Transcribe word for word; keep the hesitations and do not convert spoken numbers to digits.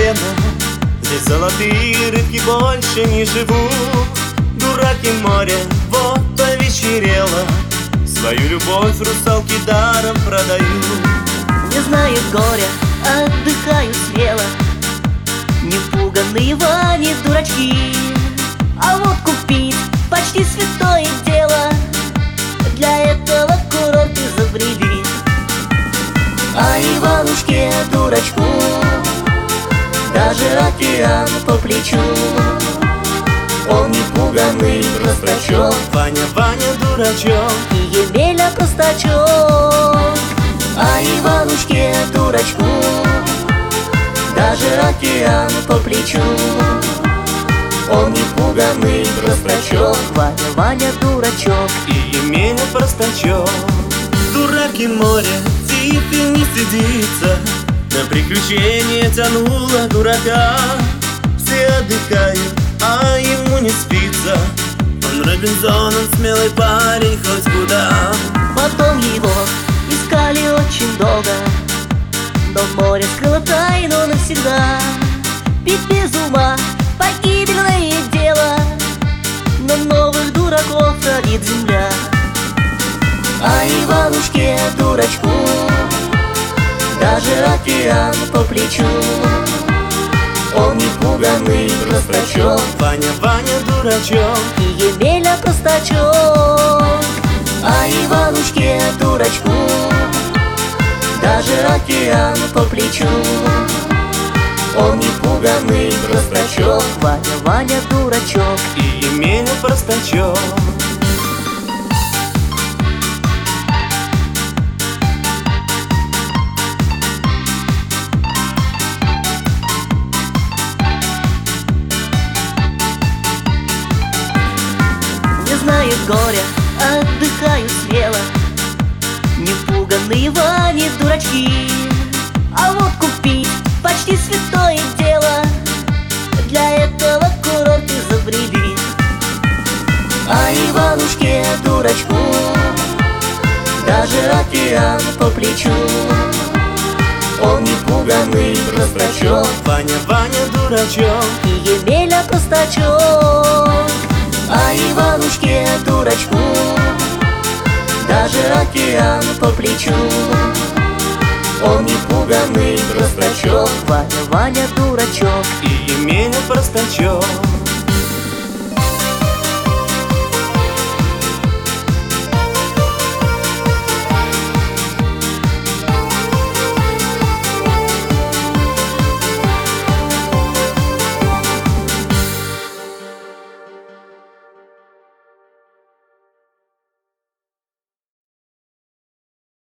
колено. Здесь золотые рыбки больше не живут. Дураки море, вот повечерело. Свою любовь русалки даром продают. Не знают горя, отдыхают смело. Непуганные Вани дурачки. А вот купить почти святое дело. Для этого курорт изобрели. А Иванушке дурачку даже океан по плечу. Он непуганный простачок, Ваня, Ваня дурачок, и Емеля простачок. А Иванушке дурачку даже океан по плечу. Он непуганный простачок, Ваня, Ваня дурачок, и Емеля простачок. Дураки море, тихо не сидится. На приключения тянуло дурака. Все отдыхают, а ему не спится. Он Робинзон, он смелый парень хоть куда. Потом его искали очень долго, но море скрыло тайну навсегда. Пить без ума — погибельное дело, но новых дураков родит земля. А Иванушке дурачку даже океан по плечу. Он непуганный простачок, Ваня, Ваня дурачок, и Емеля простачок. А Иванушке дурачку даже океан по плечу. Он непуганный простачок, Ваня, Ваня дурачок, и Емеля простачок. не знают горя, отдыхают смело. Непуганные Вани дурачки. А вот купить почти святое дело. Для этого курорт изобрели. А Иванушке дурачку даже океан по плечу. Он непуганный простачок, Ваня, Ваня дурачок, и Емеля простачок. А Иванушке дурачку даже океан по плечу. Он непуганный простачок, Ваня, Ваня дурачок, и Емеля простачок.